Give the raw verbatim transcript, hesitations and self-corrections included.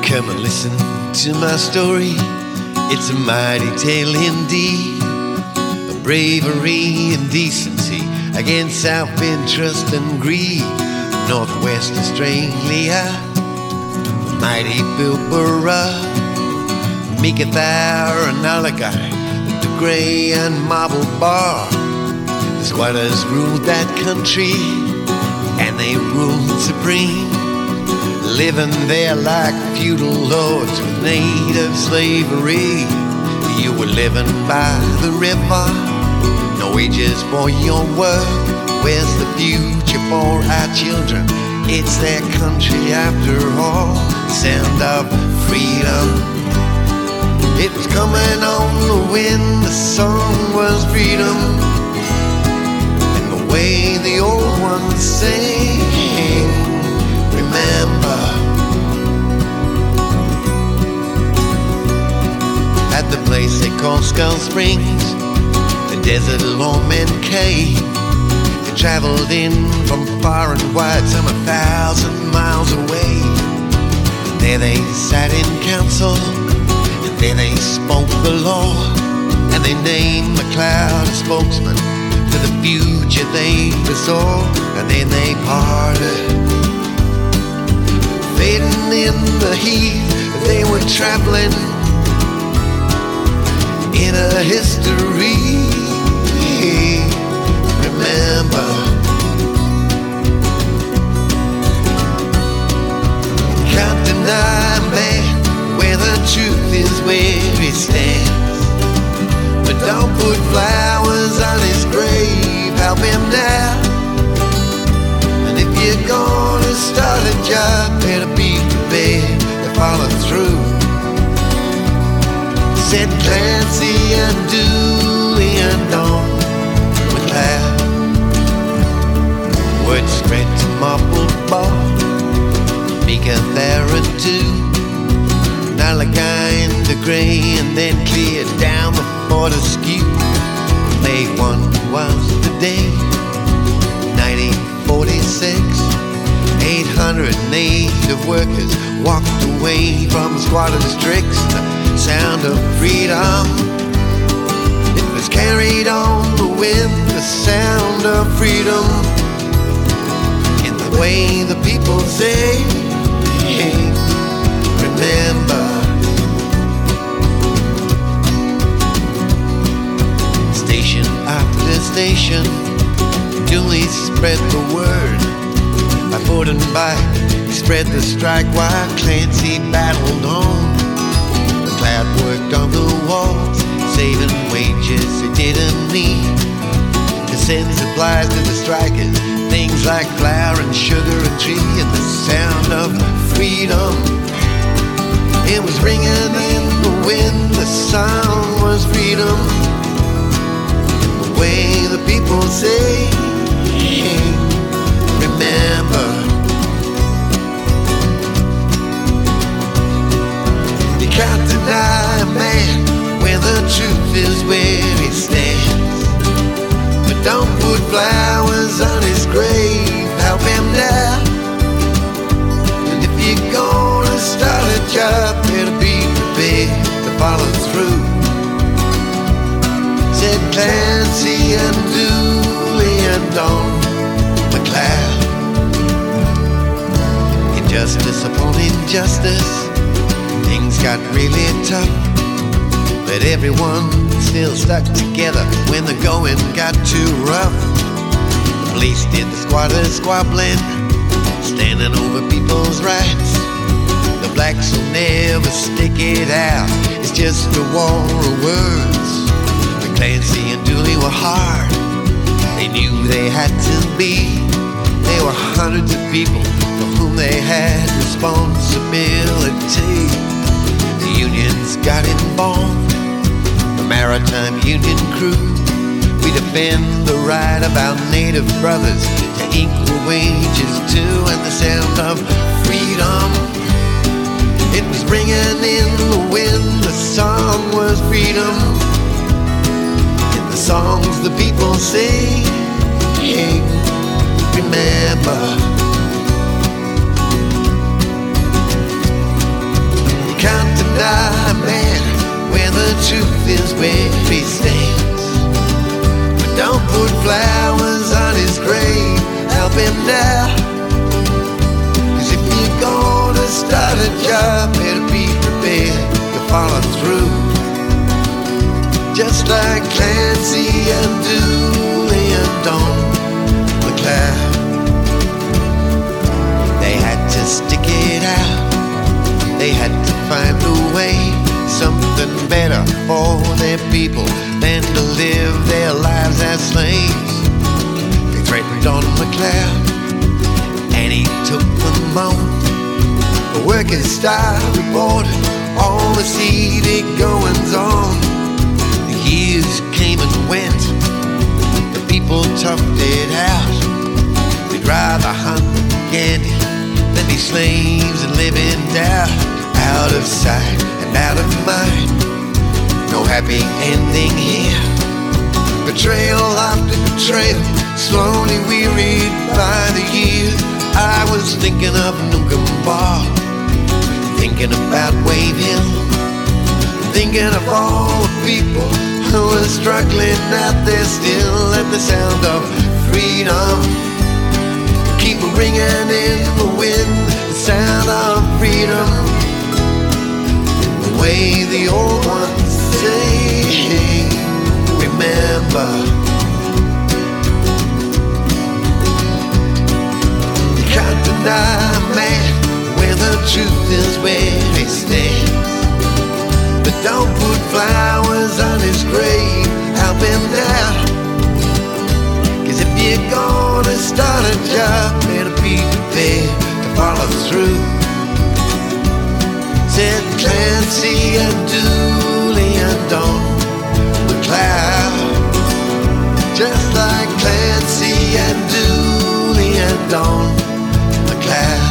Come and listen to my story. It's a mighty tale indeed of bravery and decency against self-interest and greed. Northwest Australia, mighty Pilbara, Meekatharra and Nullagai, the Grey and Marble Bar. The squatters ruled that country, and they ruled supreme, living there like feudal lords with native slavery. You were living by the river, no wages for your work. Where's the future for our children? It's their country after all. Sound of freedom, it was coming on the wind. The song was freedom, and the way the old ones sing. Remember, at the place they call Skull Springs, the desert lawmen came. They traveled in from far and wide, some a thousand miles away. And there they sat in council, and there they spoke the law, and they named MacLeod a spokesman for the future they foresaw. And then they parted, fading in the heat. They were traveling in a history. Remember, can't deny man where the truth is where it stands. But don't put flowers on his grave, help him now. And if you're gonna start a job, better be prepared to follow through. Said Clancy and Dooley and Don MacLeod. Word spread to Marble Bar, Meekatharra too, Nullagai and the Grey, and then clear down the Fortescue. May first was the day, nineteen forty-six. eight hundred native workers walked away from squatters' tricks. The sound of freedom, it was carried on the wind. The sound of freedom, in the way the people say. Remember, station after station, Dooley spread the word. By foot and bike, he spread the strike while Clancy battled on. MacLeod worked on the walls, saving wages they didn't need, to send supplies to the strikers, things like flour and sugar and tea. And the sound of freedom, it was ringing in the wind. The sound was freedom, the way the people say. Remember, you can't deny a man where the truth is where he stands. But don't put flowers on his grave, help him now. And if you're gonna start a job, better be prepared to follow through. Said Clancy and Dooley and Don MacLeod. Injustice upon injustice, things got really tough, but everyone still stuck together when the going got too rough. The police did the squatters squabbling, standing over people's rights. The blacks will never stick it out, it's just a war of words. But Clancy and Dooley were hard, they knew they had to be. There were hundreds of people for whom they had responsibility. The unions got involved, the Maritime Union crew. We defend the right of our native brothers to equal wages too. And the sound of freedom, it was ringing in the wind. The song was freedom, in the songs the people sing. Remember, like Clancy and Dooley and Don McLeod. They had to stick it out. They had to find a way, something better for their people than to live their lives as slaves. They threatened Don McLeod, and he took them on. The workers started reporting all the seedy goings on. The years came and went, the people toughed it out. They'd rather hunt candy than be slaves and live in doubt. Out of sight and out of mind, no happy ending here. Betrayal after betrayal, slowly wearied by the years. I was thinking of Nukem Bar, thinking about Wave Hill, thinking of all the people who were struggling out there still at the sound of freedom. Keep ringing in the wind, the sound of freedom. The way the old ones say, remember. You can't deny a man where the truth is where he stands. But don't put flowers on his grave, help him now. Cause if you're gonna start a job, better be prepared to follow through. Said Clancy and Dooley and Don McLeod. Just like Clancy and Dooley and Don McLeod.